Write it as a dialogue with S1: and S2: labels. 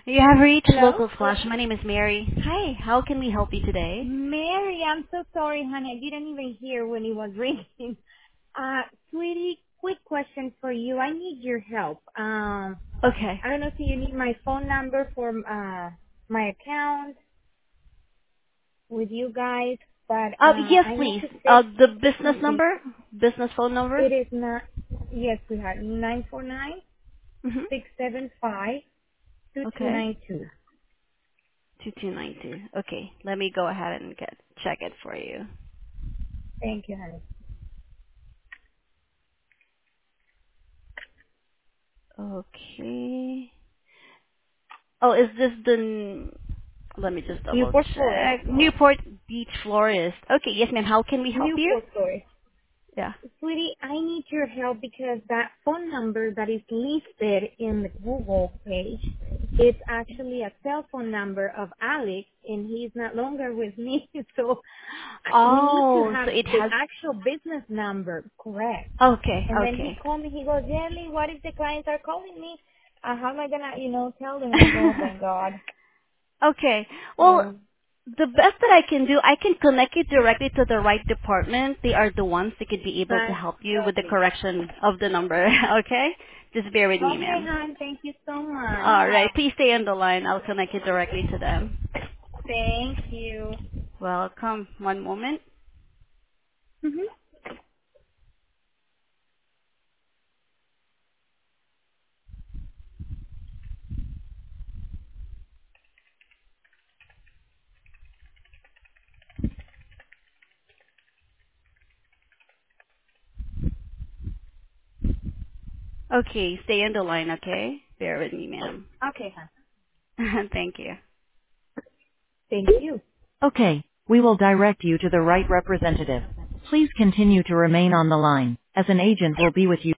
S1: You have reached
S2: Hello?
S1: Local Flash. My name is Mary. Hi, how can we help you today?
S2: Mary, I'm so sorry, honey. I didn't even hear when it was ringing. Sweetie, quick question for you. I need your help.
S1: Okay.
S2: I don't know if you need my phone number for my account with you guys, but
S1: Yes,
S2: I need
S1: please.
S2: to fix.
S1: The business number? Business phone number?
S2: It is not. Yes, we have 949
S1: Mm-hmm.
S2: 675
S1: Okay.
S2: 2292.
S1: 2292. Okay, let me go ahead and check it for you.
S2: Thank you, honey.
S1: Okay. Oh, is this let me just double
S2: Newport Florist.
S1: check. Newport Beach Florist. Okay, yes ma'am. How can we help you?
S2: Newport Florist.
S1: Yeah.
S2: Sweetie, I need your help because that phone number that is listed in the Google page, it's actually a cell phone number of Alex, and he's no longer with me. So we need to
S1: Oh,
S2: have
S1: so it
S2: the
S1: has.
S2: actual business number correct.
S1: Okay,
S2: And then he
S1: okay.
S2: called me. He goes, Jelly, what if the clients are calling me? How am I gonna, tell them? And I go, oh my God.
S1: Okay. Well,
S2: So
S1: the best that I can do, I can connect you directly to the right department. They are the ones that could be able to
S2: that's
S1: help you with the
S2: lovely.
S1: correction of the number. Okay? Just bear with me,
S2: Okay,
S1: ma'am.
S2: hon. Thank you so much.
S1: All right. Please stay on the line. I'll connect you directly to them.
S2: Thank you.
S1: Welcome. One moment.
S2: Mhm.
S1: Okay. Stay on the line, okay? Bear with me, ma'am.
S2: Okay, hon.
S1: Thank you.
S2: Thank you.
S1: Okay, we will direct you to the right representative. Please continue to remain on the line, as an agent will be with you.